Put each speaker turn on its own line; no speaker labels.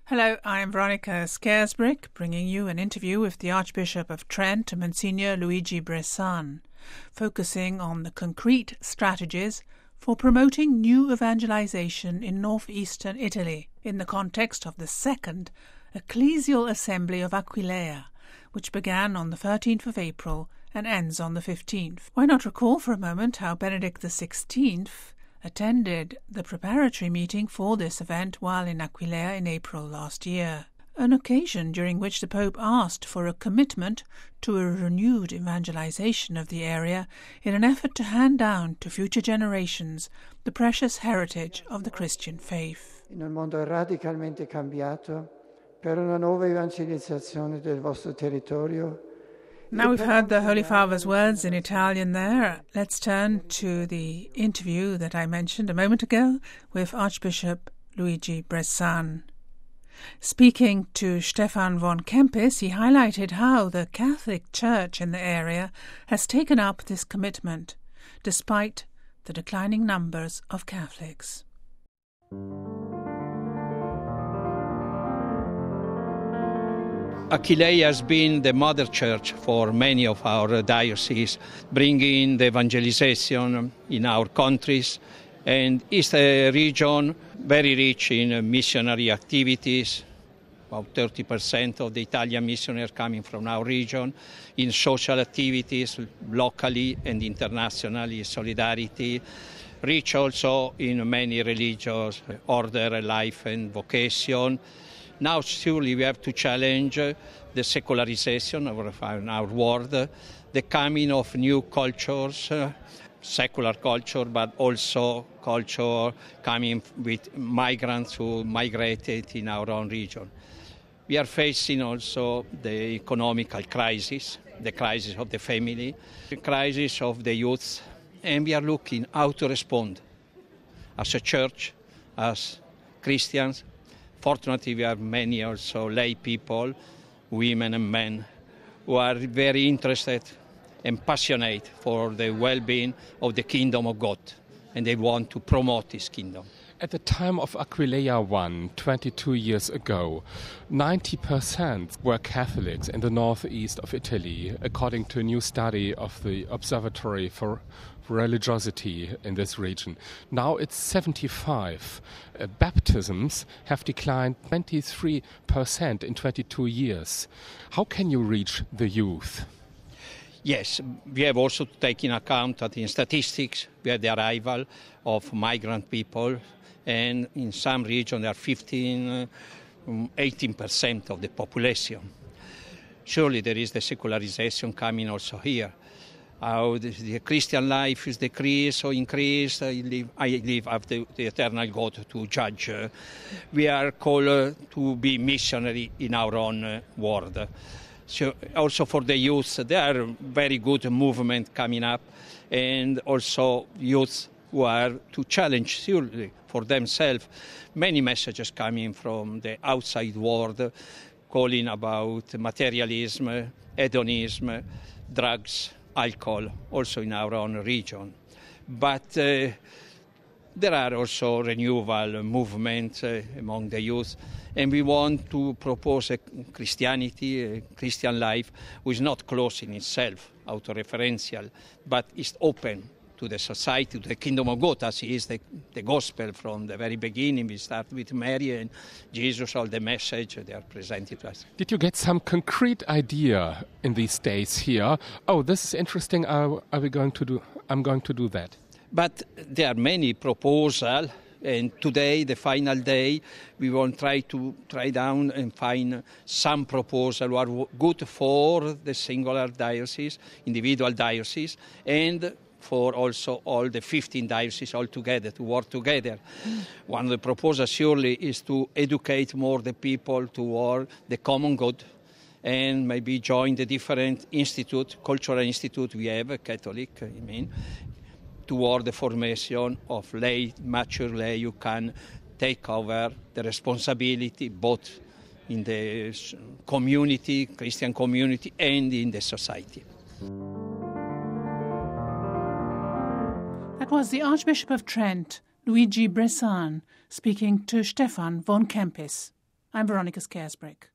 Hello, I'm Veronica Scaresbrick, bringing you an interview with the Archbishop of Trent, Monsignor Luigi Bressan, focusing on the concrete strategies for promoting new evangelization in northeastern Italy in the context of the Second Ecclesial Assembly of Aquileia, which began on the 13th of April and ends on the 15th. Why not recall for a moment how Benedict XVI attended the preparatory meeting for this event while in Aquileia in April last year, an occasion during which the Pope asked for a commitment to a renewed evangelization of the area in an effort to hand down to future generations the precious heritage of the Christian faith.
In un mondo radicalmente cambiato, per una nuova evangelizzazione del vostro territorio.
Now we've heard the Holy Father's words in Italian there. Let's turn to the interview that I mentioned a moment ago with Archbishop Luigi Bressan. Speaking to Stefan von Kempis, he highlighted how the Catholic Church in the area has taken up this commitment, despite the declining numbers of Catholics.
Aquileia has been the mother church for many of our dioceses, bringing the evangelization in our countries, and is a region very rich in missionary activities. About 30% of the Italian missionaries coming from our region, in social activities, locally and internationally, solidarity, rich also in many religious order, life and vocation. Now, surely we have to challenge the secularization of our world, the coming of new cultures, secular culture, but also culture coming with migrants who migrated in our own region. We are facing also the economical crisis, the crisis of the family, the crisis of the youth, and we are looking how to respond as a church, as Christians. Fortunately, we have many also lay people, women and men, who are very interested and passionate for the well-being of the kingdom of God, and they want to promote this kingdom.
At the time of Aquileia I, 22 years ago, 90% were Catholics in the northeast of Italy, according to a new study of the Observatory for Religiosity in this region. Now it's 75. Baptisms have declined 23% in 22 years. How can you reach the youth?
Yes, we have also to take in account that in statistics we have the arrival of migrant people, and in some regions there are 18% of the population. Surely there is the secularization coming also here. How the Christian life is decreased or increased, I live after the eternal God to judge. We are called to be missionary in our own world. So also for the youth, there are very good movement coming up, and also youth who are to challenge surely for themselves. Many messages coming from the outside world, calling about materialism, hedonism, drugs, alcohol, also in our own region. But there are also renewal movements among the youth, and we want to propose a Christianity, a Christian life, which is not closed in itself, autoreferential, but is open to the society, to the kingdom of God, as is the gospel from the very beginning. We start with Mary and Jesus, all the message they are presented to us.
Did you get some concrete idea in these days here? Oh, this is interesting. I'm going to do that.
But there are many proposals, and today, the final day, we will try down and find some proposals who are good for the singular diocese, individual diocese, and for also all the 15 dioceses all together, to work together. One of the proposals surely is to educate more the people toward the common good, and maybe join the different cultural institute we have, Catholic, toward the formation of mature lay who can take over the responsibility both in the community, Christian community, and in the society.
That was the Archbishop of Trent, Luigi Bressan, speaking to Stefan von Kempis. I'm Veronica Scarisbrick.